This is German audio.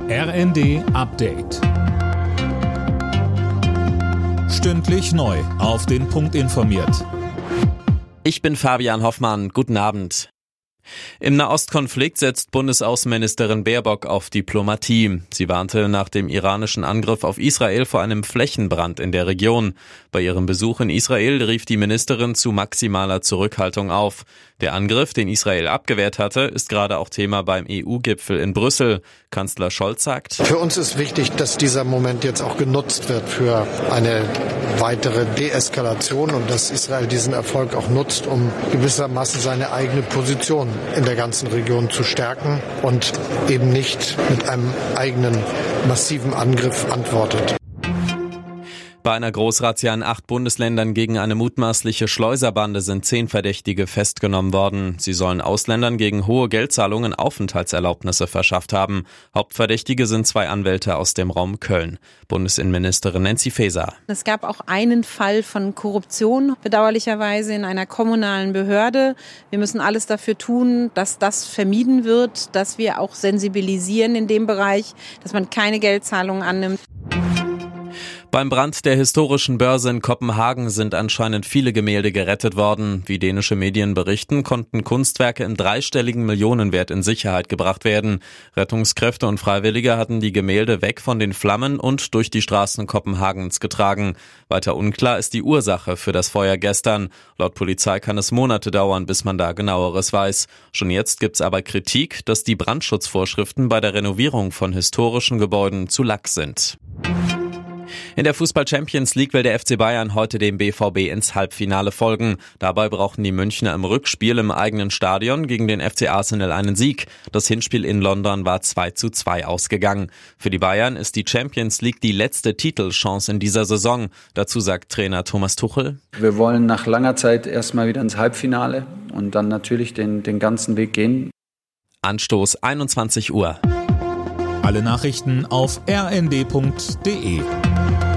RND Update. Stündlich neu auf den Punkt informiert. Ich bin Fabian Hoffmann. Guten Abend. Im Nahostkonflikt setzt Bundesaußenministerin Baerbock auf Diplomatie. Sie warnte nach dem iranischen Angriff auf Israel vor einem Flächenbrand in der Region. Bei ihrem Besuch in Israel rief die Ministerin zu maximaler Zurückhaltung auf. Der Angriff, den Israel abgewehrt hatte, ist gerade auch Thema beim EU-Gipfel in Brüssel. Kanzler Scholz sagt: Für uns ist wichtig, dass dieser Moment jetzt auch genutzt wird für eine weitere Deeskalation und dass Israel diesen Erfolg auch nutzt, um gewissermaßen seine eigene Position in der ganzen Region zu stärken und eben nicht mit einem eigenen massiven Angriff antwortet. Bei einer Großrazzia in 8 Bundesländern gegen eine mutmaßliche Schleuserbande sind 10 Verdächtige festgenommen worden. Sie sollen Ausländern gegen hohe Geldzahlungen Aufenthaltserlaubnisse verschafft haben. Hauptverdächtige sind 2 Anwälte aus dem Raum Köln. Bundesinnenministerin Nancy Faeser. Es gab auch einen Fall von Korruption, bedauerlicherweise in einer kommunalen Behörde. Wir müssen alles dafür tun, dass das vermieden wird, dass wir auch sensibilisieren in dem Bereich, dass man keine Geldzahlungen annimmt. Beim Brand der historischen Börse in Kopenhagen sind anscheinend viele Gemälde gerettet worden. Wie dänische Medien berichten, konnten Kunstwerke im dreistelligen Millionenwert in Sicherheit gebracht werden. Rettungskräfte und Freiwillige hatten die Gemälde weg von den Flammen und durch die Straßen Kopenhagens getragen. Weiter unklar ist die Ursache für das Feuer gestern. Laut Polizei kann es Monate dauern, bis man da Genaueres weiß. Schon jetzt gibt's aber Kritik, dass die Brandschutzvorschriften bei der Renovierung von historischen Gebäuden zu lax sind. In der Fußball-Champions League will der FC Bayern heute dem BVB ins Halbfinale folgen. Dabei brauchen die Münchner im Rückspiel im eigenen Stadion gegen den FC Arsenal einen Sieg. Das Hinspiel in London war 2:2 ausgegangen. Für die Bayern ist die Champions League die letzte Titelchance in dieser Saison. Dazu sagt Trainer Thomas Tuchel: Wir wollen nach langer Zeit erstmal wieder ins Halbfinale und dann natürlich den ganzen Weg gehen. Anstoß 21 Uhr. Alle Nachrichten auf rnd.de.